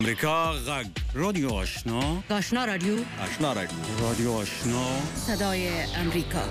امریکا غږ رادیو آشنا آشنا رادیو رادیو آشنا صدای امریکا.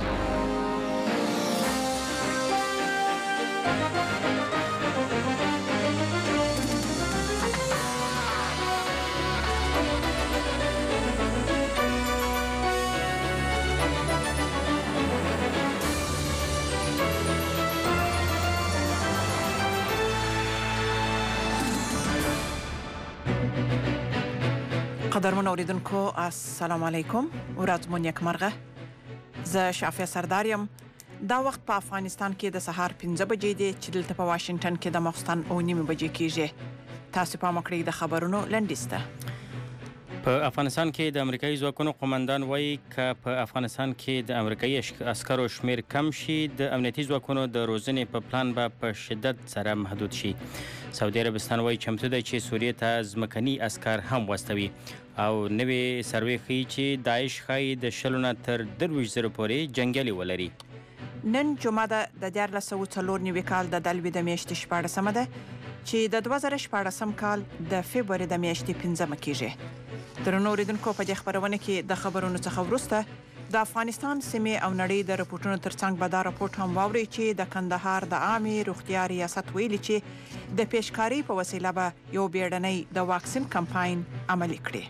قدرمن اوریدونکو السلام علیکم ورځ مو نیکمرغه. زه شافیه سردارم. دا وخت په افغانستان کې د سهار 5 بجې دی چې دلته په واشنگټن کې د ماخستن 9 بجې کېږي. تاسو په مکړې د خبرونو لنډیسته. په افغانستان کې د امریکایي ځواکونو قومندان وایي چې په افغانستان کې د امریکایي عسکرو شمیر کم شي، د امنیتي ځواکونو د روزنې په پلان به په شدت سره محدود شي. سعودي عربستان وایي چمتو دی چې سوریې ته ځمکني عسکر هم واستوي او نوې سروې ښیي چې داعش ښایي د 20 نه تر 23,000 پورې جنګیالي ولري. نن جمعه د 1494 کال د دلوي د میاشتې 14 ده چې د 2014 کال د فبراير د میاشتې 15 کېږي. درنو اوریدونکو په دې خبرونه کې د خبرونو څخه وروسته د افغانستان سیمې او نړۍ د راپورټونو ترڅنګ به دا راپورټ هم واوري چې د کندهار د عامې روغتیا ریاست ویلي چې د پیشکاری په وسیله به یو بیړنی د واکسین کمپاین عملي کړي.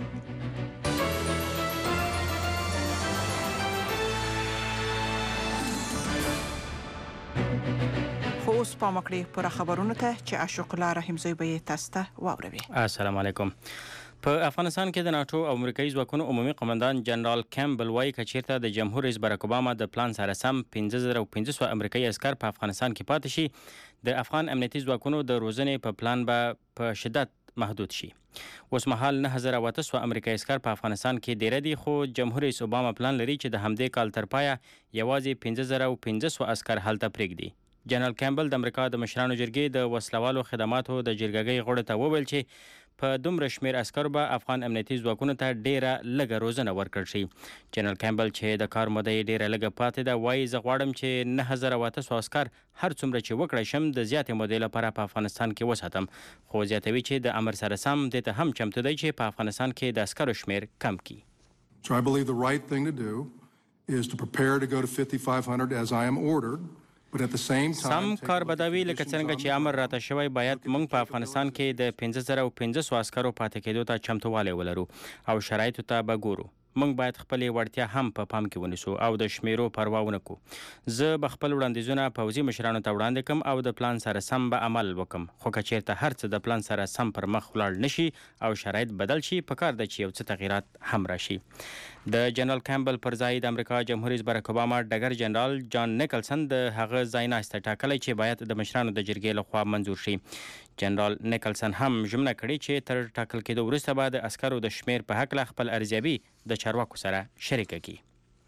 خو اوس په مکړې پر خبرونو ته چې عاشق الله رحیمزی به تاسو ته واوروي. السلام علیکم. په افغانستان کې د ناتو او امریکایي ځواکونو عمومي قومندان جنرال کیمبل وایي چې چیرته د جمهور رئیس باراک اوباما د پلان سره سم 15,500 امریکایي عسکر په افغانستان کې پاتې شي، د افغان امنیتي ځواکونو د روزنې په پلان به په شدت محدود شي. اوس مهال 9,800 امریکایي عسکر په افغانستان کې ډیر دي، خو جمهور رئیس اوباما پلان لري چې د همدې کال تر پایه یوازې 15,500 عسکر هلته پرېږدي. جنرال کیمبل د امریکا د مشرانو جرګې د وسلوالو خدماتو د جرګګۍ غړو ته وویل چې په دومره شمیر عسکر به افغان امنیتي ځواکونو ته ډیره لږه روزنه ورکړل شي. جنرال کیمبل چې د کار موده یې ډیره لږه پاتې ده وایي زه غواړم چې 9,800 عسکر هر څومره چې وکړی شم د زیاتې مودې لپاره په افغانستان کې وساتم، خو زیاتوي چې د امر سره سم دې ته هم چمتو دی چې په افغانستان کې د عسکرو شمیر کم کړي. So I believe the right thing to do is to prepare to go to 5,500 as I am ordered. سم کار بدوي لکه څنګه چې امر راته شوی باید موږ په افغانستان کې د 15,500 عسکرو پاتې کېدو ته چمتووالی ولرو او شرایطو ته به ګورو. موږ باید خپلې وړتیا هم په پام کې ونیسو او د شمیرو پروا ونه کړو. زه به خپل وړاندیزونه پوځي مشرانو ته وړاندې کړم او د پلان سره سم به عمل وکړم، خو که چیرته هر څه د پلان سره سم پر مخ ولاړ نشي او شرایط بدل شي پکار ده چې یو څه تغییرات هم راشي. د جنرال کیمبل پر ځای د امریکا جمهور رئیس باراک اوباما ډګر جنرال جان نیکلسن د هغه ځایناستی ټاکلی چې باید د مشرانو د جرګې لخوا منظور شي. جنرال نیکلسن هم ژمنه کړې چې تر ټاکل کېدو وروسته به د عسکرو د شمیر په هکله خپل ارزیابي د چارواکو سره شریکه کړي.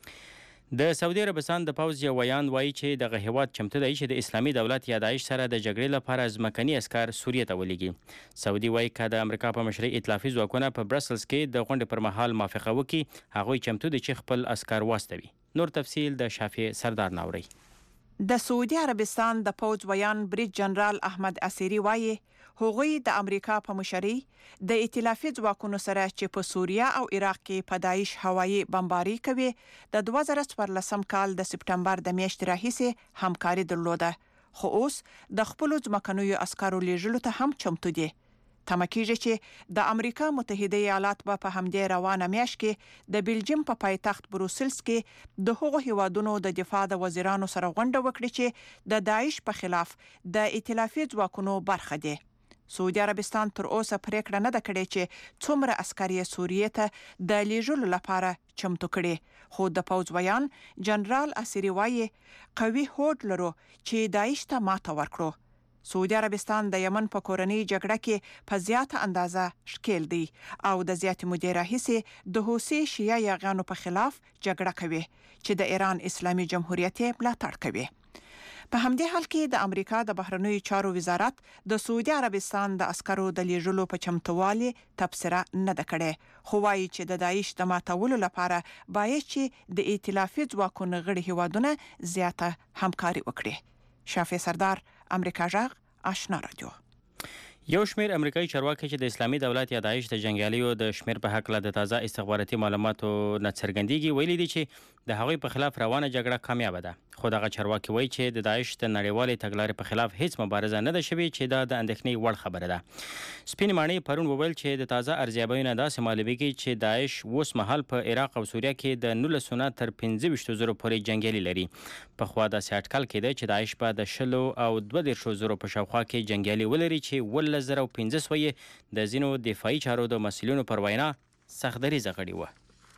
د سعودي عربستان د پوځ یو ویان وایي چې دغه هیواد چمتو دی چې د اسلامي دولت یا داعش سره د جګړې لپاره ځمکني عسکر سوریې ته ولېږي. سعودي وایي که د امریکا په مشرۍ ائتلافي ځواکونه په برسلز کې د غونډې پر مهال موافقه وکړي، هغوی چمتو دي چې خپل عسکر واستوي. نور تفصیل د شافعي سردار ناوري. د سعودي عربستان د پوځ ویان بریج جنرال احمد اسیری وایي هغوی د امریکا په مشرۍ د ائتلافي ځواکونو سره چې په سوریه او عراق کې په داعش هوایي بمباري کوي د 2014 کال د سپټمبر د میاشتې راهیسې همکاري درلوده، خو اوس د خپلو ځمکنیو عسکرو لیږلو ته هم چمتو دي. تمه کېږي چې د امریکا متحده ایالات به په همدې روانه میاشت کې د بلجیم په پایتخت بروسلز کې د هغو هیوادونو د دفاع د وزیرانو سره غونډه وکړي چې د داعش په خلاف د ائتلافي ځواکونو برخه دي. سعودي عربستان تر اوسه پریکړه نه ده کړې چې څومره عسکر یې سوریې ته د لیږلو لپاره چمتو کړي، خو د پوځ ویان جنرال اسیری وایي قوي هوډ لرو چې داعش ته ماته ورکړو. سعودي عربستان د یمن په کورنۍ جګړه کې په زیاته اندازه ښکیل دی او د زیاتې مودې راهیسې د حوثي شیعه یاغیانو په خلاف جګړه کوي چې د ایران اسلامي جمهوریت یې ملاتړ کوي. په همدې حال کې د امریکا د بهرنیو چارو وزارت د سعودي عربستان د عسکرو د لیږلو په چمتووالي تبصره نه ده کړې، خو وایي چې د داعش د ماتولو لپاره باید چې د ائتلافي ځواکونو غړي هیوادونه زیاته همکاري وکړي. شافعي سردار، امریکا غږ، آشنا رادیو. یو شمیر امریکایي چارواکي چې د اسلامي دولت یا داعش د جنگیالیو د شمیر په حق له د تازه استخباراتي معلوماتو نه څرګندېږي ویلي دي چې د هغوی په خلاف روانه جګړه کامیابه ده خو دغه چارواکي وایي چې د داعش د نړیوالې تګلارې په خلاف هیڅ مبارزه نه ده شوې چې دا د اندېښنې وړ خبره ده. سپین ماڼۍ پرون وویل چې د تازه ارزیابیو نه داسې معلومیږي چې داعش اوس مهال په عراق او سوریه کې د 19 تر 25,000 پورې جنگیالي لري. پخوا داسې اټکل کېده چې داعش په د 10 او 22,000 په شاوخوا کې جنگیالي ولري چې 15,000 د ځینو دفاعي چارو د مسؤلینو پر وینا سختدریزه غړي وه.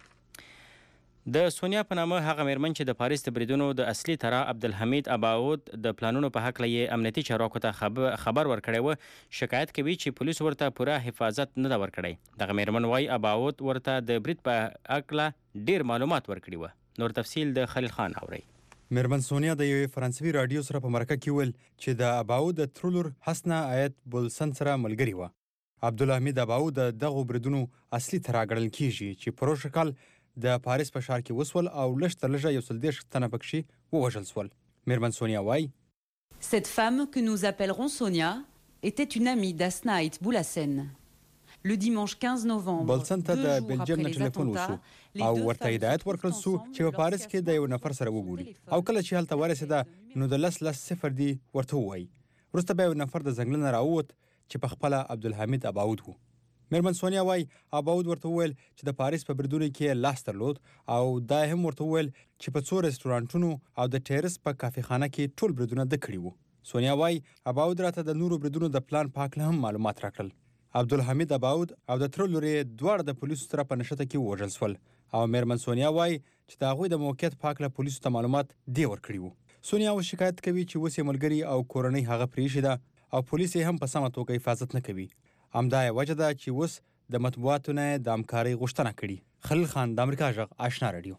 د سونیا په نامه هغه میرمن چې د پاریس د بریدونو د اصلي طرح عبدالحمید اباود د پلانونو په حق له امنیتي چارواکو ته خبر ورکړی و شکایت کوي چې پولیس ورته پوره حفاظت نه ده ورکړی. دغه میرمن وایي اباود ورته د برید په حق له ډیر معلومات ورکړي و. نور تفصیل د خلیل خان اوري. میرمن سونیا د یوې فرانسوي رادیو سره په مرکه کې ویل چې د اباود د ترولر حسنه آیت بولسن سره ملګری و. عبدالحمید اباود دغه بریدونو اصلي طرح ګڼل کیږي چې پروژه کال د پاریس په ښار کې وسول او لږ تر لږه 130 تنه پکې ووژل شول. میرمن سونیا وایي Cette femme que nous appellerons Sonia était une amie d'Asna Ait Boulassen. Le dimanche 15 novembre, بولسن ته د بلجیم نه ټلیفون وشو او ورته هدایت ورکړل شو چې په پاریس کې د یو نفر سره وګوري او کله چې هلته ورسېده نو د 10:00 دی ورته ووایي. وروسته به یو نفر د ځنګل نه راووت چې په خپله عبدالحمید اباود و. میرمن سونیا وایي اباود ورته وویل چې د پاریس په بریدونو کې لاس درلود او دا هم ورته وویل چې په 2 رستورانټونو او د ټیرس په کافي خانه کې ټول بریدونه د کړي وو. سونیا وایي اباود راته د نورو بریدونو د پلان په هکله هم معلومات راکړل. عبدالحمید اباود او د تره لور یې دواړه د پولیسو سره په نښته کې ووژل شول او میرمن سونیا وایي چې د هغوی د موقعیت په هکله پولیسو ته معلومات دی ورکړي وو. سونیا اوس شکایت کوي چې اوس یې ملګري او کورنۍ هغه پرېښې ده او پولیس یې هم په سمه توګه حفاظت نه کوي. همدا یې وجه ده چې اوس د مطبوعاتو نه د همکارۍ غوښتنه کړي. خلیل خان د امریکا غږ آشنا رادیو.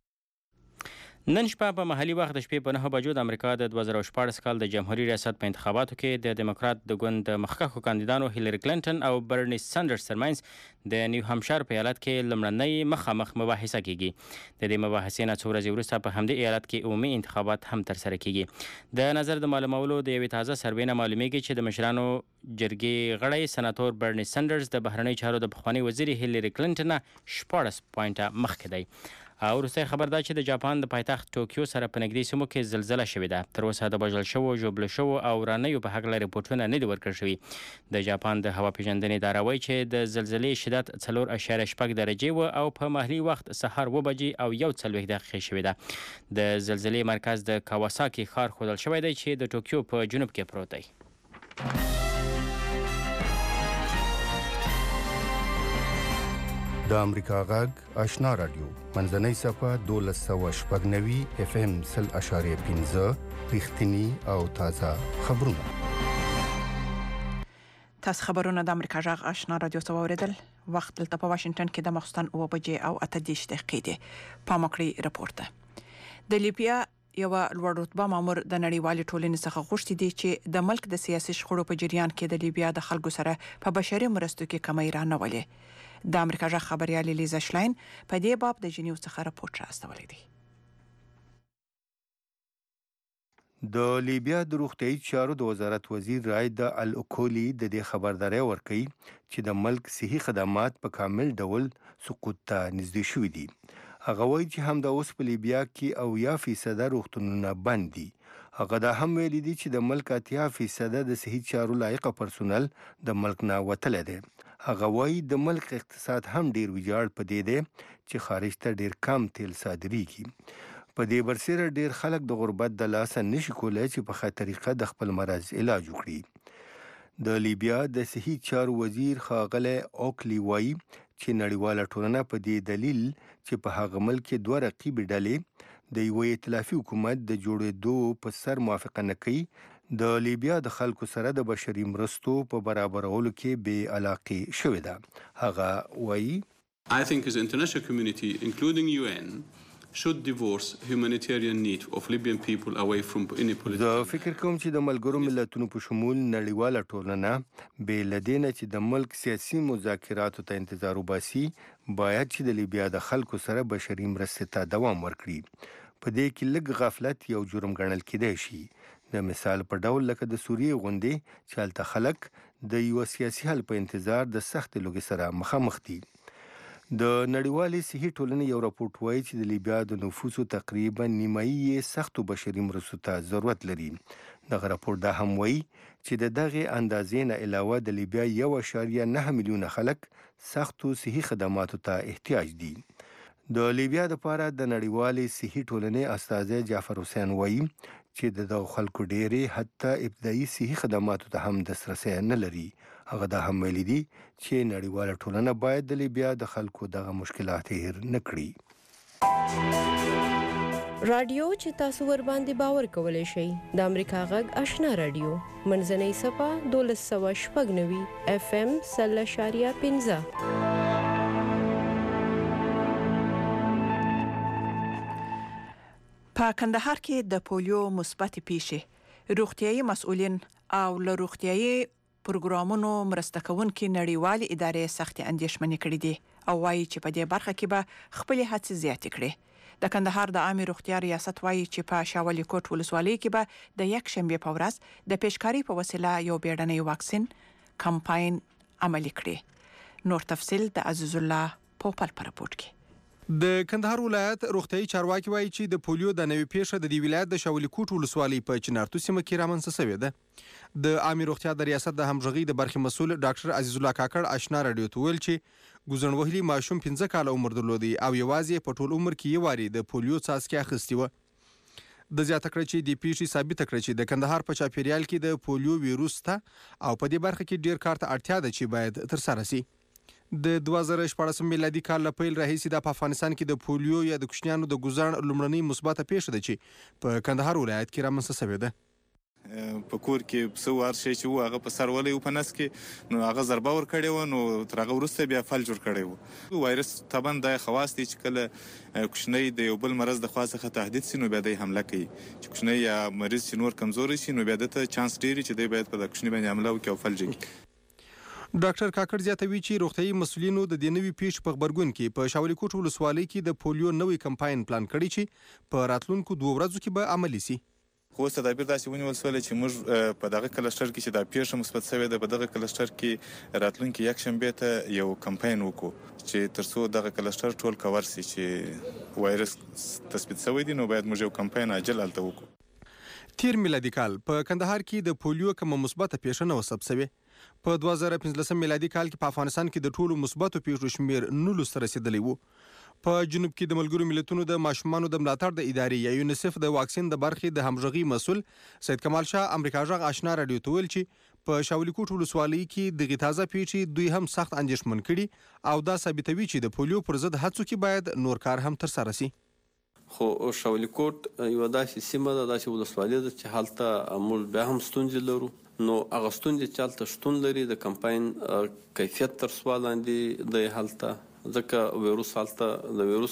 نن شپه په محلي وخت د شپې په 9 بجو د امریکا د 2014 کال د جمهوریت ریاست په انتخاباتو کې د دیموکرات د ګوند د مخکښو کاندیدانو هیلری کلینټن او برني ساندرز ترمنځ د نیو همشایر په ایالت کې لومړنۍ مخامخ مباحثه کیږي. د دې مباحثې نه څو ورځې وروسته په همدې ایالت کې عمومي انتخابات هم ترسره کیږي. د نظر د معلومولو د یوې تازه سروې نه معلومیږي چې د مشرانو جرګې غړی سناتور برني ساندرز د بهرنۍ چارو د پخواني وزیر هیلری کلینټن 14 پوینټه مخکې دی. او وروستی خبر دا چې د جاپان د پایتخت ټوکیو سره په نږدې سیمو کې زلزله شوې ده. تر اوسه د وژل شوو ژوبلو شوو او رانیو په هکله ریپورټونه نه دي ورکړل شوي. د جاپان د هوا پیژندنې اداره وایي چې د زلزلې شدت 4.6 درجې و او په محلي وخت سهار 2 بجې او 1 دقیقې شوې ده. د زلزلې مرکز د کاواساکي ښار ښودل شوی دی چې د ټوکیو په جنوب کې پروت دی. د امریکا غږ آشنا رادیو منځنۍ صفحه 1290 FM 0.5 رښتینی او تازه خبرونه. تاسو خبرونه د امریکا غږ آشنا رادیو څخه اوریدل. وخت دلته په واشنگټن کې د مخستان 9 بجې او 8 دقیقې دی. پامکړی رپورت ده. د لیبیا یو لوړ رتبه مامور د نړیوالې ټولنې څخه غوښتي دي چې د ملک د سیاسي شخړو په جریان کې د لیبیا د خلکو سره په بشري مرستو کې کمی رانولي. د امریکا غږ خبريال لیزا شلاین په دې باب د جنیو څخه راپورټ راستولی دی. د لیبیا د روغتیايي چارو د وزارت وزیر راید الاوکولی د دې خبرداري ورکړي چې د ملک صحي خدمات په کامل ډول سقوط ته نږدې شوي دي. هغه وایي چې هم د اوس په لیبیا کې 80% روغتونونه بند دي. هغه دا هم ویلي دي چې د ملک 80% د صحي چارو لایق پرسونل د ملک نه وتلی دی. هغه وایي د ملک اقتصاد هم ډیر ویجاړ په دې دی چې خارج ته ډیر کم تیل صادریږي. په دې برسره ډیر خلک د غربت د لاسه نشي کولای چې په ښه طریقه د خپل مرض علاج وکړي. د لیبیا د صحي چارو وزیر ښاغلی اوکلی وایي چې نړیواله ټولنه په دې دلیل چې په هغه ملک کې 2 رقیبې ډلې د یو ائتلافي حکومت د جوړېدو په سر موافقه نه کوي، د لیبیا د خلکو سره د بشري مرستو په برابرولو کې بې علاقې شوې ده. هغه وایي I think as international community including UN should divorce humanitarian need of Libyan people away from any political. زه فکر کوم چې د ملګرو ملتونو په شمول نړیواله ټولنه بې له دې نه چې د ملک سیاسي مذاکراتو ته انتظار وباسي باید چې د لیبیا د خلکو سره بشري مرستې ته دوام ورکړي. په دې کې لږ غفلت یو جرم ګڼل کېدای شي. د مثال په ډول لکه د سوریې غوندې چې هلته خلک د یو سیاسي حل په انتظار د سخت لوګي سره مخامخ دي. د نړیوالې صحي ټولنې یو راپورټ وایي چې د لیبیا د نفوسو تقریبا نیمایي یې سختو بشري مرستو ته ضرورت لري. دغه راپورټ دا هم وایي چې د دغې اندازې نه علاوه د لیبیا 1.9 میلیونه خلک سختو صحي خدماتو ته احتیاج دي. د لیبیا لپاره د نړیوالې صحي ټولنې استازی جعفر حسین وایي چې د دغو خلکو ډېرې حتی ابتدایي صحي خدماتو ته هم دسترسی نه لري. هغه دا هم ویلي دي چې نړیواله ټولنه باید د لیبیا د خلکو دغه مشکلات هیر نه کړي. رادیو چې تاسو ور باندې باور کولای شئ د امریکا غږ آشنا رادیو منځنۍ صفه 1290 FM 0.15. په کندهار کې د پولیو مثبت پیښې روغتيایي مسؤلین او له روغتيایي پروګرامونو مرسته کوونکې نړیوالې ادارې سختې اندېښمنې کړې دي او وایي چې په دې برخه کې به خپلې هڅې زیاتې کړي. د کندهار د عامې روغتیا ریاست وایي چې په شاولي کوټ ولسوالۍ کې به د یک شنبه په ورځ د پیشکاری په وسیله یو بیړنی واکسین کمپاین عملي کړي. نور تفصیل د عزیز الله پوپل پر راپورټ کې. د کندهار ولایت روغتيایي چارواکي وایي چې د پولیو د نوې پیښه د دې ولایت د شاولي کوټ ولسوالۍ په چنارتو سیمه کې رامنځته شوې ده. د عامې روغتیا د ریاست د همغږي د برخې مسؤل ډاکټر عزیز الله کاکړ آشنا رادیو ته ویل چې ګوزن وهلي ماشوم 15 کاله عمر درلودي او یوازې په ټول عمر کې یو واري د پولیو څاڅکي اخیستی و. د زیاته کړ چې د پیښې ثابت کړ چې د کندهار په چاپیریال کې د پولیو ویروس ته او په دې برخه کې ډیر کار ته اړتیا ده چې باید تر سره شي. د 2014 میلادي کال له پیل راهیسې د افغانستان کې د پولیو یا د کوچنیانو د ګوزن لومړنۍ مثبته پیښه ده چې په کندهار ولایت کې رامنځته شوې ده. په کور کې څه وار شي چې هغه په سر ولې په نس کې نو هغه ضربه ور کړې و نو تر هغه وروسته بیا فل جوړ کړی و. وایرس طبعا د خواص دي چې کله کوچنی د یو بل مرض د خوا څخه تهدید شي نو بیا د حمله کوي. چې کوچنی یا مریض چې نور کمزوري شي نو بیا د چانس ډیری چې دی باید په کوچنی باندې حمله وکړي او فل جوړ. ډاکټر کاکړ زیاتوي چې روغتيایي مسؤلینو د دې نوې پیښې په خبرګون کې په شاولي کوټ ولسوالۍ کې د پولیو نوې کمپاین پلان کړی چې په راتلونکو 2 ورځو کې به عملي شي. خو تدابیر داسې ونیول شول چې موږ په دغه کلسټر کې چې دا پیښه مثبت شوې ده په دغه کلسټر کې راتلونکي یک شنبه ته یو کمپاین وکړو چې ترڅو دغه کلسټر ټول کور شي چې وایرس تثبیت شوی دی نو باید موږ یو کمپاین عاجل هلته وکړو. تیر میلادي کال په کندهار کې د پولیو کومه مثبته پیښه نه وسب شوې. په 2015 میلادي کال کې په افغانستان کې د ټولو مثبتو پیښو شمیر 19 ته رسیدلی وو. په جنوب کې د ملګرو ملتونو د ماشومانو د ملاتړ د ادارې یا یونیسف د واکسین د برخې د همغږي مسؤل سید کمال شاه امریکا غږ آشنا رادیو ته ویل چې په شاولي کوټ ولسوالۍ کې د غتازه پیښې دوی هم سخت اندېښمن کړي او دا ثابتوي چې د پولیو پر ضد هڅو کې باید نور کار هم تر سره شي. خو شاولي کوټ یو داسې سیمه ده داسې ولسوالۍ ده چې هلته موږ بیا هم ستونزې لرو. نو هغه ستونزې چې هلته شتون لري د کمپاین کیفیت تر سوال لاندې دی هلته ځکه ویروس هلته د ویروس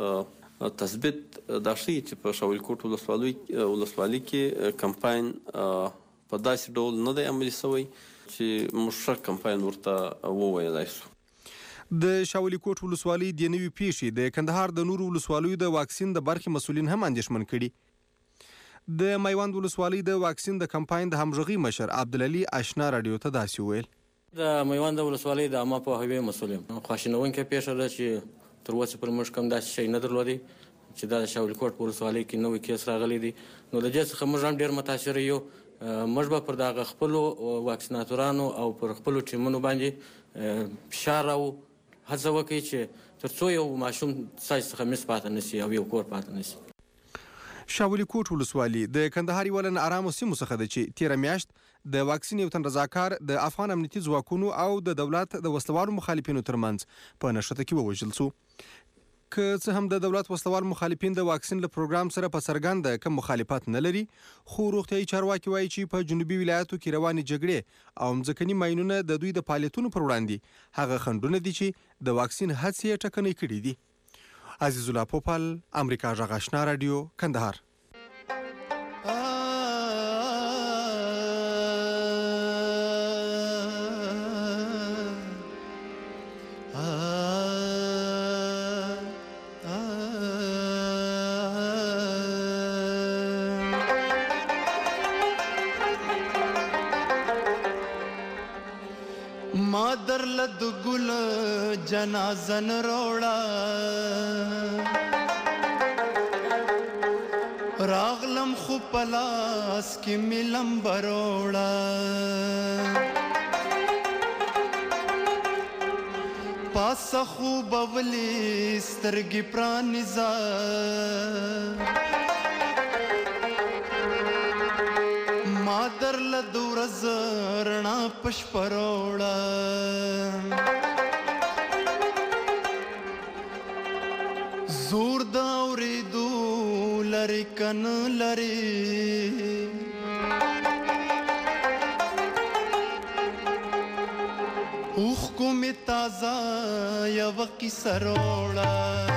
تثبیت دا ښیي چې په شاولي کوټ ولسوالۍ کې کمپاین په داسې ډول نه دی عملي شوی چې موږ ښه کمپاین ورته وویلی شو. د شاولي کوټ ولسوالۍ د نوې پیښې د کندهار د نورو ولسوالیو د واکسین د برخې مسؤلین هم اندېښمن کړي. د میوند ولسوالۍ د واکسین د کمپاین د همغږي مشر عبدالعلي آشنا رادیو ته داسې ویل. د میوند ولسوالۍ د عامه پوهاوي مسؤل یم. خواشینونکې پیښه ده چې تر اوسه پر موږ کوم داسې شی نه درلودی چې دا د شاولي کوټ په ولسوالۍ کې نوی کیس راغلی دی. نو د دې څخه موږ هم ډېر متاثره یو. موږ به پر دغه خپلو واکسیناتورانو او پر خپلو ټیمونو باندې فشار راوړو هڅه وکړي چې تر څو یو ماشوم ستاسې څخه مس پاتې نه شي او یو کور پاتې نه شي. شاولي کوټ ولسوالي د کندهار یوه له ناارامو سیمو څخه ده چې تیره میاشت د واکسین یو تن رضاکار د افغان امنیتي ځواکونو او د دولت د وسلوالو مخالفینو ترمنځ په نښته کې ووژل شو. که څه هم د دولت وسلوال مخالفین د واکسین له پروګرام سره په څرګنده کم مخالفت نه لري خو روغتیایي چارواکي وایي چې په جنوبي ولایاتو کې روانې جګړې او مځکني ماینونه د دوی د فعالیتونو پر وړاندې هغه خنډونه دي چې د واکسین هڅې یې ټکنۍ کړي دي. عزیز الله پوپل امریکا غږ آشنا رادیو کندهار. د ګل جنازن روړا راغلم خو پلاس کې ملم بروړا پاس خو بولی سترګې پرانیزا مادر لدور زرنا پشپروڑا زور داوری دو لری کن لری اوخ کو می تازه یا وقی سروڑا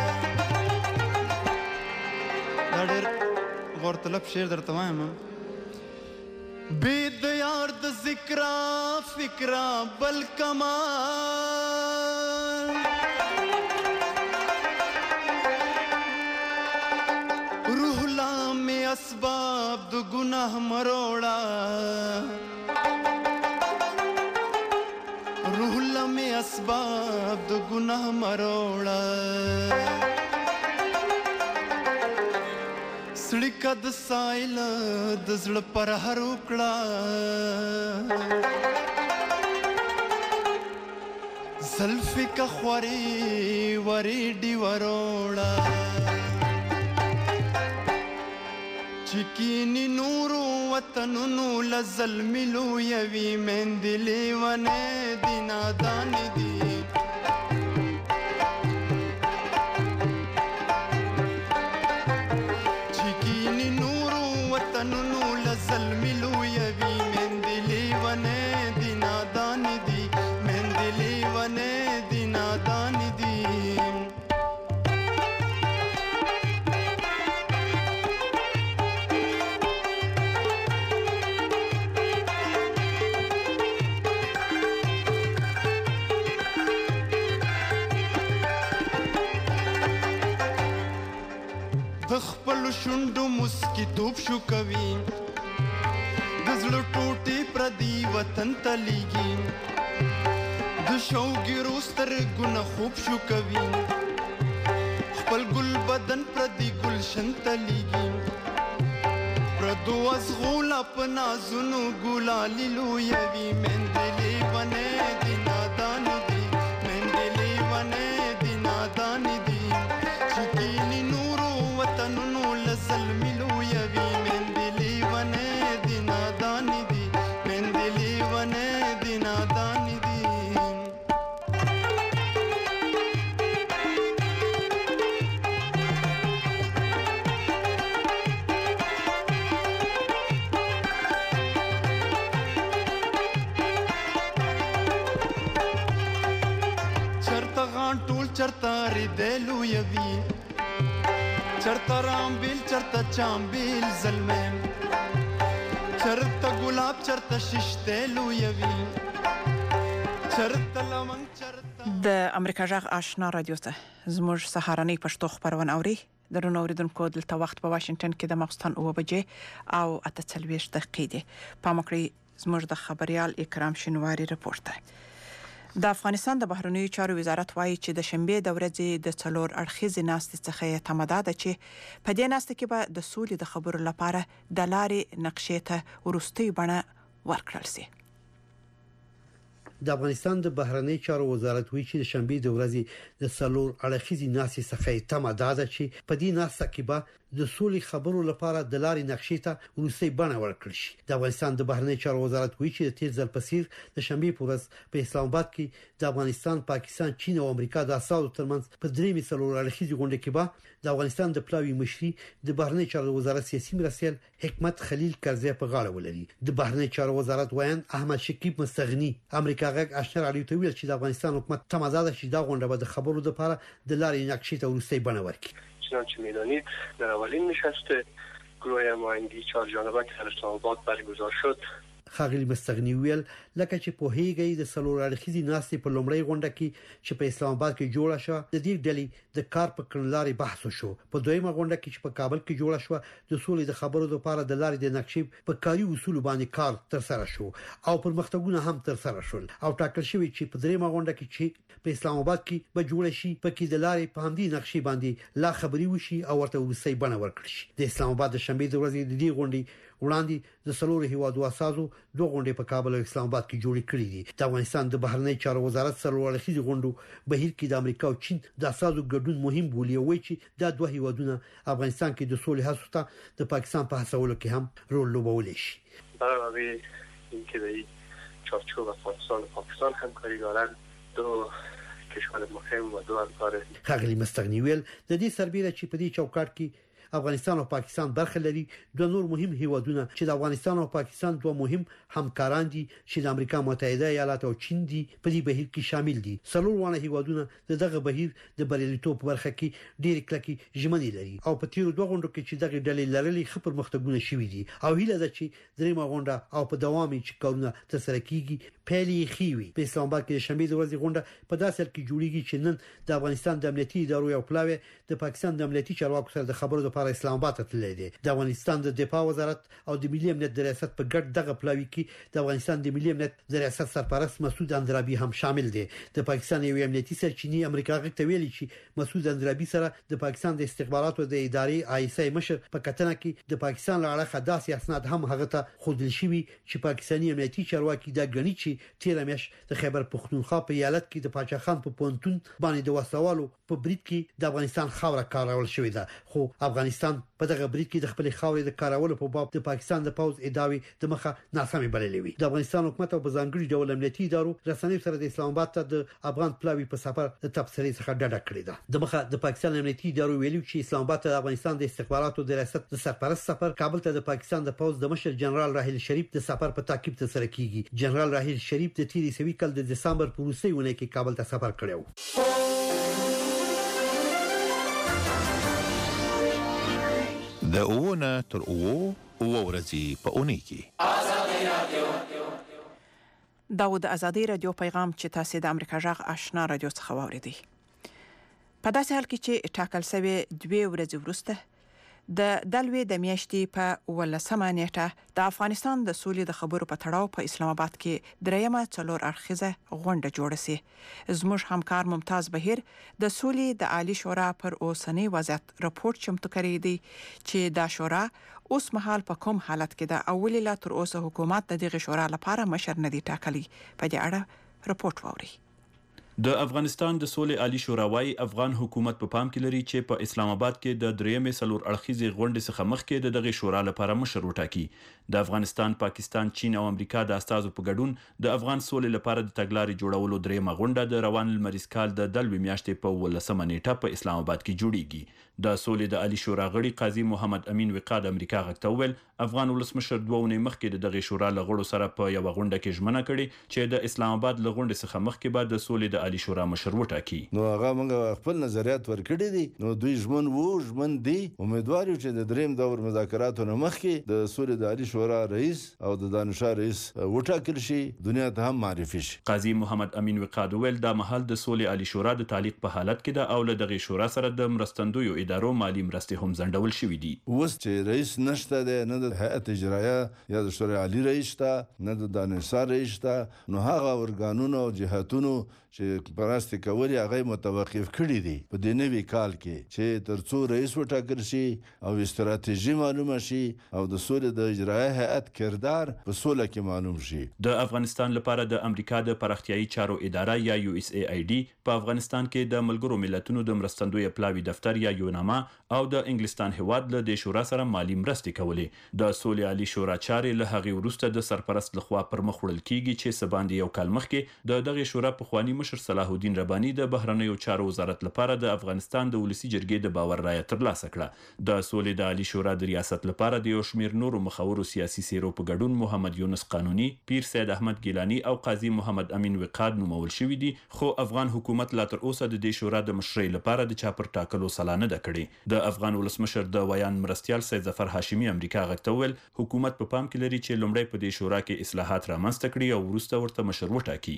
دا ډېر غور طلب شعر درته وایم بید یار د ذکرا فکرا بل کمال روح لا میں اسباب د گناہ مروڑا روح لا میں اسباب د گناہ مروڑا سړیکه د سایل د زړه پر هر وکړه زلفې که خورې ورې ډي وروړه چې کینې نورو وطنونو له ظلمې لویوي میندې لیونې دي نادانې دي شوندو مسکی توپ شو کوي د زړه ټوټې پردي وطن ته لیږي د شوګیرو سترګونه خوب شو کوي خپل ګل بدن پردي ګلشن ته لیږي پردو ازغولا په نازونو ګلالي لویوي میندلې ونې دي نادانې دي میندلې ونې دي نادانې دي چې کینې نورو وطنونو ظلمي لویوي میندلې ونې دي نادانې دي میندلې ونې دي نادانې دي چرته غان ټول چرته ریدې لویوي چرته رامبیل چرته چامبیل ظلمم چرته ګلاب چرته ششته لویوي چرته لمن چرته د امریکا جغ آشنا رادیو ته زموږ سهارنۍ پښتو خبرونه اوري درنو اوریدونکو دلته وخت په واشنگټن کې د ماخستن 9 بجې او 48 دقیقې دي پامکړی زموږ د خبريال اکرام شنواری رپورت ده د افغانستان د بهرنیو چارو وزارت وایي چې د شنبه د ورځې د څلور اړخیزې ناستې څخه تماده ده چې په دې ناستې کې به د سولې د خبرو لپاره د لارې نقشې ته ورستۍ بڼه ورکړل شي د افغانستان د بهرنی چارو وزارت وایي چې د شنبه د ورځې د څلور اړخیزې ناستې څخه تماده ده چې په دې ناستې کې به د سولې خبرو لپاره د لارې نقشې ته ورستۍ بڼه ورکړل شي د افغانستان د بهرنی چارو وزارت وایي چې د تیر ځل په څیر د شنبه په ورځ په اسلام آباد کې د افغانستان، پاکستان، چین او امریکا د اساسو ترمنځ په درېمې څلور اړخیزې غونډه کې به د افغانستان د پلاوی مشري د بهرنی چارو وزارت سیاسي مرستیال حکمت خلیل کرزی په غاړه ولري د بهرنی چارو وزارت وایي احمد شکیب مستغنی امریکا غږ آشنا رادیو ته ویل چې د افغانستان حکومت تماده ده چې دا غونډه به د خبرو لپاره د لارې نقشې ته ورستۍ بڼه ورکړي. چنانچه میدانید در اولین نشست گروه هماهنگی 4 جانبه که در اسلام آباد برگزار شد ښاغلي مستغني ویل لکه چې په هیګي د سلور اړخیزي ناستې په لومړی غونډه کې چې په اسلام آباد کې جوړه شو د دې ډلې د کار په کړنلارې بحث وشو په دویمه غونډه کې چې په کابل کې جوړه شو د سولې د خبرو لپاره د لارې د نقشې په کاري اصول باندې کار تر سره شو او پرمختګونه هم تر سره شول او ټاکل شوی چې په دریمه غونډه کې چې په اسلام آباد کې به جوړ شي په کې د لارې په همدې نقشې باندې لا خبري وشي او ورته ورسې بڼه ورکړي شي د اسلام آباد د شنبه د ورځې د دې غونډې وړاندې د سلور هیوادو اساسو دوه غونډې په کابل او اسلام آباد کې جوړې کړې دي د افغانستان د بهرنی چارو وزارت سلور اړخیزي غونډو بهیر کې د امریکا او چین د اساسو ګډون مهم بولی وي چې دا دوه هیوادونه افغانستان کې د سولې هڅو ته د پاکستان په هڅولو کې هم رول لوبولی شي برای اینکه در چارچوب افغانستان و پاکستان همکاری دارند دو کشور مهم و دو همکار ښاغلي مستغني ویل د دې سربېره چې په دې چوکاټ کې افغانستان او پاکستان برخه لري دوه نور مهم هیوادونه چې د افغانستان او پاکستان دوه مهم همکاران دي چې د امریکا متحده ایالات او چین دي په دې بهیر کې شامل دي څلور وانه هیوادونه دغه بهیر د بریالیتوب برخه کې ډېر کلکې ژمنې لري او په تیر دوه غونډو کې چې دغه ډلې لرلې خبر مختګونه شوې دي او هیله ده چې دریمه غونډه او په دوامي چې کارونه ترسره کیږي پیلي خيوي په اسلام آباد کې شنبه د ورځې غونډه په داسې حال کې جوړیږي چې نن د افغانستان د امنیتي ادارو یو پلاوی د پاکستان د امنیتي چارواکو سره د خبرو لپاره اسلام آباد ته تللی دی د افغانستان د دفاع وزارت او د ملي امنیت د ریاست په ګډ دغه پلاوی کې د افغانستان د ملي امنیت د ریاست سرپرست مسعود اندرابي هم شامل دی د پاکستان یو امنیتي سرچینی امریکا غږ ته ویلي چې مسعود اندرابي سره د پاکستان د استخباراتو د ادارې آیسای مشر په کتنه کې د پاکستان له اړخه داسې اسناد هم هغه ته خودل شوی چې پاکستاني امنیتي چارواکي دا غني چې تیر میاشت د خیبر پختونخوا په ایالت کې د پاچا خان په پونتون باندې د وسوالو په برید کې د افغانستان خاوره کارول شوې ده خو افغانستان په دغه برید کې د خپل خاورې د کارولو په باب د پاکستان د پوز ادعاوی د مخه ناسمې بللې وي د افغانستان حکومت او بځانګړي ډول امنیتي ادارو رسنۍ سره د اسلام آباد ته د افغان پلاوی په سفر د تبصرې څخه ډډه کړې ده د مخه د پاکستان امنیتي ادارو ویلي چې اسلام آباد ته د افغانستان د استخباراتو د ریاست د سرپرست سفر کابل ته د پاکستان د پوز د مشر جنرال راحیل شریف د سفر په تعقیب ترسره کیږي جنرال راحیل شریف د تیری سوي کال د دسمبر په وروستۍ اونۍ کې کابل ته سفر کړو د اوونه تر اوو ورځې په اونۍ کې داود ازادي رادیو پیغام چې تاسو د امریکا جغ آشنا رادیو څخه واوریدئ په داسې حال کې چې ټاکل شوی 2 ورځې وروسته د دلوي د میاشتې په 18 نیټه د افغانستان د سولې د خبرو په تړاو په اسلام آباد کې دریمه څلور اړخیزه غونډه جوړه سي زموږ همکار ممتاز بهیر د سولې د عالی شورا پر اوسنی وضعیت راپور چمتو کړی دی چې دا شورا اوس مهال په کوم حالت کې ده او ولې لا تر اوسه حکومت د دغه شورا لپاره مشر نه دی ټاکلی په دې اړه راپور ووري د افغانستان د سولې عالی شورا وايي افغان حکومت په پام کې لري چې په اسلام آباد کې د دریمې څلور اړخیزې غونډې څخه مخکې د دغه شورا لپاره مشر وټاکي د افغانستان، پاکستان، چین او امریکا د استازو په ګډون د افغان سولې لپاره د تګلارې جوړولو دریمه غونډه د روان لمریز کال د دلوي میاشتې په 18 نیټه په اسلام آباد کې جوړیږي د سولې د عالی شورا غړي قاضي محمد امین وقاد امریکا غږ ته ویل افغان ولسمشر 2 ونې مخکې د دغه شورا لغړو سره په یو غونډه کې ژمنه کړې چې د اسلام آباد لغونډې څخه مخکې به د سولې د عالی شورا مشر وټاکي نو هغه موږ خپل نظریات ورکړي دي نو دوی ژمن دي امیدوار یو چې د دریم دور مذاکراتو نه مخکې د سولې د عالی شورا رئیس او د دانشاه رئیس وټاکل شي دنیا ته هم معرفي شي قاضي محمد امین وقاد ویل دا مهال د سولې عالی شورا د تعلیق په حالت کې ده او له دغه شورا سره د مرستندویو ادارو مالی مرستې هم ځنډول شوې دي اوس چې رئیس نشته ده نه د هیئت اجرایه یا د شورا عالی رئیس ته نه د دانشاه رئیس ته نو هغه ارګانونو او جهاتونو چې پراستی کوي هغه متوقف کړی دي په دې نوي کال کې چې ترڅو رئیس وټاکل شي او استراتیژي معلومه شي او د سولې د اجرایه هیئت کردار په سوله کې معلوم شي د افغانستان لپاره د امریکا د پراختیايي چارو اداره یا USAID په افغانستان کې د ملګرو ملتونو د مرستندوی پلاوی دفتر یا یوناما او د انګلستان هیواد له د شورا سره مالی مرستې کولې د سولې عالی شورا چارې له هغه وروسته د سرپرست لخوا پر مخ وړل کیږي چې سباندې یو کال مخکې د دغه شورا په خوانی مشر صلاح الدین رباني د بهرنیو چارو وزارت لپاره د افغانستان د ولسی جرګې د باور رایه ترلاسه کړه. د سولې د عالی شورا د ریاست لپاره د یو شمیر نورو مخورو سیاسي څیرو په ګډون محمد یونس قانوني، پیر سید احمد ګیلانی او قاضي محمد امین وقاد نومول شوي دي، خو افغان حکومت لا تر اوسه د دې شورا د مشرۍ لپاره د چا پر ټاکلو سلا نه ده کړې. د افغان ولسمشر د ویان مرستیال سید ظفر هاشمي امریکا غږ ته وویل حکومت په پام کې لري چې لومړی په دې شورا کې اصلاحات رامنځته کړي او وروسته ورته مشر وټاکي.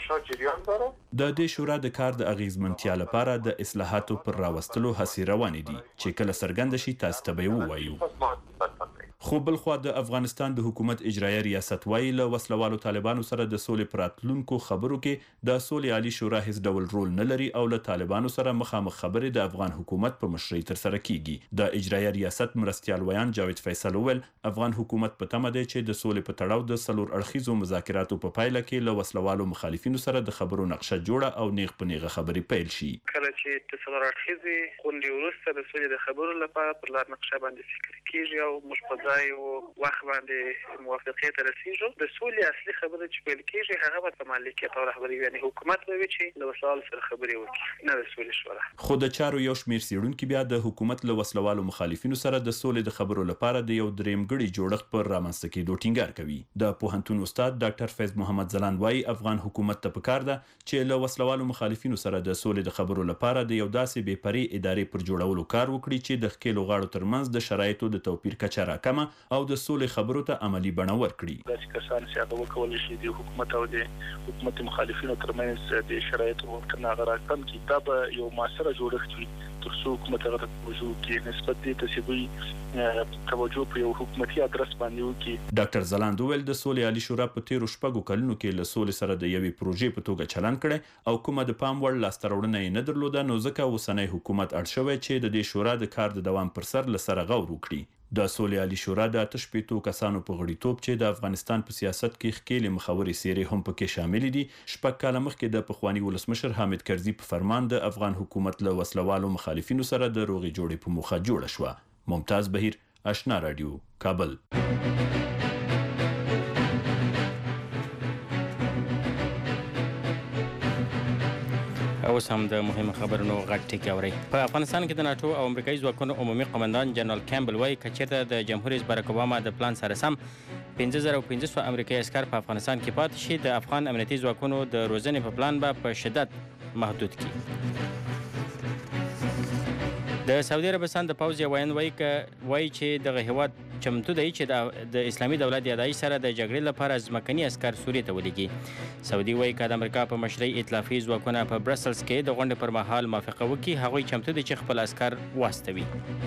د دې شورا د کار د اغیزمنتیا لپاره د اصلاحاتو پر راوستلو هڅې روانې دي چې کله څرګنده شي تاسو ته به ووایو. خو بل خوا د افغانستان د حکومت اجرایه ریاست وایي له وسلوالو طالبانو سره د سولې پر راتلونکو خبرو کې د سولې عالی شورا هیڅ ډول رول نه لري او له طالبانو سره مخامخ خبرې د افغان حکومت په مشرۍ ترسره کیږي. د اجرایه ریاست مرستیال ویان جاوید فیصل وویل افغان حکومت په تمه دی چې د سولې په تړاو د څلور اړخیزو مذاکراتو په پایله کې له وسلوالو مخالفینو سره د خبرو نقشه جوړه او نیغ په نیغه خبرې پیل شي. کله چې د څلور اړخیزې غونډې وروسته د سولې د خبرو لپاره پر لار نقشه باندې فکر کیږي او موږ په ځای او وخت باندې موافقې ته رسیږو. د سولې اصلي خبره چې پیل کیږي هغه به په مالکیت او رهبري یعنی حکومت به وي چې له وسلوالو سره خبرې وکړي، نه د سولې شورا. خو د چارو یو شمیر څیړونکي بیا د حکومت له وسلوالو مخالفینو سره د سولې د خبرو لپاره د یو درېمګړي جوړښت پر رامنځته کېدو ټینګار کوي. د پوهنتون استاد ډاکټر فیض محمد ځلاند وایي افغان حکومت ته پکار ده چې له وسلوالو مخالفینو سره د سولې د خبرو لپاره د یو داسې بې پرې ادارې پر جوړولو کار وکړي چې د ښکېلو غاړو ترمنځ د شرایطو د توپیر کچه راکمه او د سولې خبرو ته عملی بڼه ورکړي. داسې کسان چې هغه وکولی شي د حکومت او د حکومت مخالفینو ترمنځ د شرایطو ورکړنه هغه راکم کړي، دا به یو معاصره جوړښت وي تر څو حکومت هغه ته توجه وکړي نسبت دې ته چې دوی توجه په یو حکومتي ادرس باندې وکړي. ډاکټر ځلاند وویل د سولې عالی شورا په تیرو شپږو کلونو کې له سولې سره د یوې پروژې په توګه چلند کړی او کومه د پام وړ لاسته راوړنه یې نه درلوده، نو ځکه اوسنی حکومت اړ شوی چې د دې شورا د کار د دوام پر سر له سره غور وکړي. د سولې عالی شورا د 8 کسانو په غړیتوب چې د افغانستان په سیاست کې ښکېلې مخورې څیرې هم پکې شامل دي، شپږ کاله مخکې د پخواني ولسمشر حامد کرزي په فرمان د افغان حکومت له وسلوالو مخالفینو سره د روغې جوړې په موخه جوړه شوه. ممتاز بهیر، آشنا رادیو، کابل. اوس هم د مهمو خبرونو غټ ټکی اورئ. په افغانستان کې د ناتو او امریکایي ځواکونو عمومي قماندان جنرال کیمبل وایي که چېرته د جمهور رئیس باراک اوباما د پلان سره سم 5500 امریکایي عسکر په افغانستان کې پاتې شي، د افغان امنیتي ځواکونو د روزنې په پلان به په شدت محدود کړي. د سعودي عربستان د پوځ یو وایي چې دغه هیواد چمتو دی چې د اسلامي دولت یادایش سره د جګړې لپاره ځمکني عسکر سوریې ته ولیږي. سعودي وایي که د امریکا په مشرۍ ائتلافي ځواکونه په برسلز کې د غونډې پر مهال موافقه وکړي، هغوی چمتو دي چې خپل عسکر واستوي.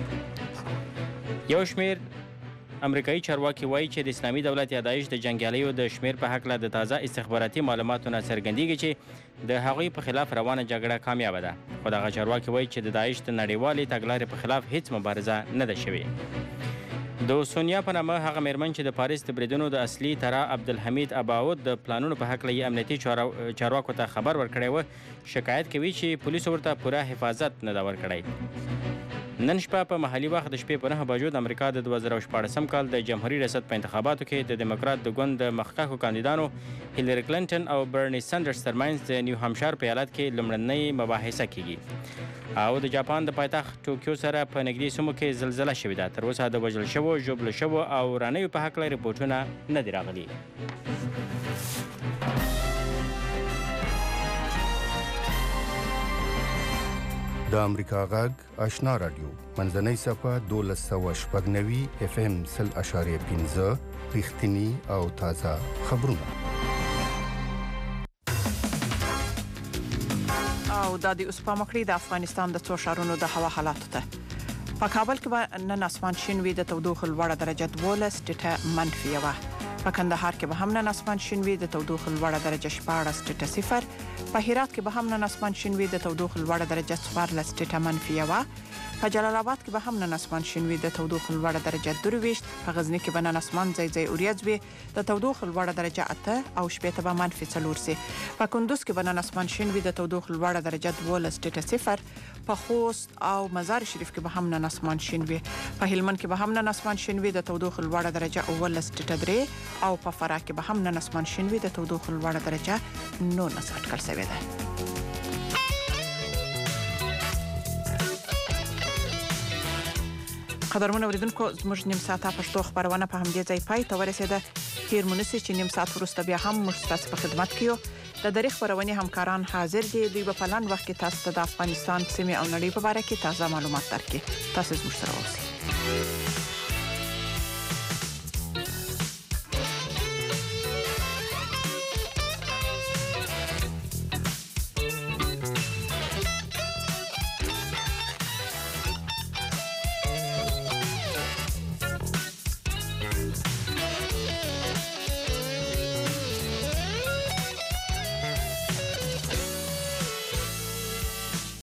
یو شمیر امریکایي چارواکي وایي چې د اسلامي دولت یادایش د جنګیالیو د شمیر په هکله د تازه استخباراتي معلوماتو نه څرګندېږي چې د هغوی په خلاف روانه جګړه کامیابه ده، خو دغه چارواکي وایي چې د داعش د نړیوالې تګلارې په خلاف هیڅ مبارزه نه ده شوې. د سونیا په نامه هغه میرمن چې د پاریس د بریدونو د اصلي طرح عبدالحمید اباود د پلانونو په هکله یې امنیتي چارواکو ته خبر ورکړی و، شکایت کوي چې پولیسو ورته پوره حفاظت نه ده ورکړی. نن شپه په محلي وخت د شپې په 9 بجو د امریکا د 2014 کال د جمهوریت ریاست په انتخاباتو کې د دیموکرات د ګوند د مخکښو کاندیدانو هیلری کلینټن او برني سندرز ترمنځ د نیو همشایر په ایالت کې لومړنۍ مباحثه کیږي او د جاپان د پایتخت ټوکیو سره په نږدې سیمو کې زلزله شوې ده. تر اوسه د وژل شوو، ژوبل شوو او رانیو په هکله رپورټونه نه دي راغلي. د امریکا غږ آشنا رادیو منځنۍ صفحه 1290 FM 0.5 رښتینی او تازه خبرونه. او د دې اوس په مخړې د افغانستان د څو ښارونو د هوا حالات ته. په کابل کې نن اسمان شین وي، د تودوخې لوړه درجه 12 ټیټه منفي وه. په کندهار کې به هم نن اسمان شین وي، د تودوخې لوړه درجه 14 ټیټه 0. په هرات کې به هم نن اسمان شین وي، د تودوخې لوړه درجه 14 ټیټه منفي وه. په جلال آباد کې به هم نن اسمان شین وي، د تودوخې لوړه درجه 23. په غزنی کې به نن اسمان ځای ځای اوریځ وي، د تودوخې لوړه درجه 8 او شپې به منفي 4 سي. په کندوز کې به نن اسمان شین وي، د تودوخې لوړه درجه 12 ټیټه 0. په خوست او مزار شریف کې به هم نن اسمان شین وي. په هلمند کې به هم نن اسمان شین وي، د تودوخې لوړه درجه 19 ټیټه 3. او په فراه کې به هم نن اسمان شین وي، د تودوخې لوړه درجه 19 اټکل شوې ده. قدرمن اوریدونکو زموږ نیم ساعته پښتو خبرونه په همدې ځای پای ته ورسېده. هیر مونږ چې نیم ساعت وروسته بیا هم موږ تاسو په خدمت کې یو. د دریخ خبرونه همکاران حاضر دي. دوی په پلان وخت کې تاسو ته د افغانستان سیمه او نړۍ په اړه کې تازه معلومات درکړي. تاسو زموږ سره اوسئ.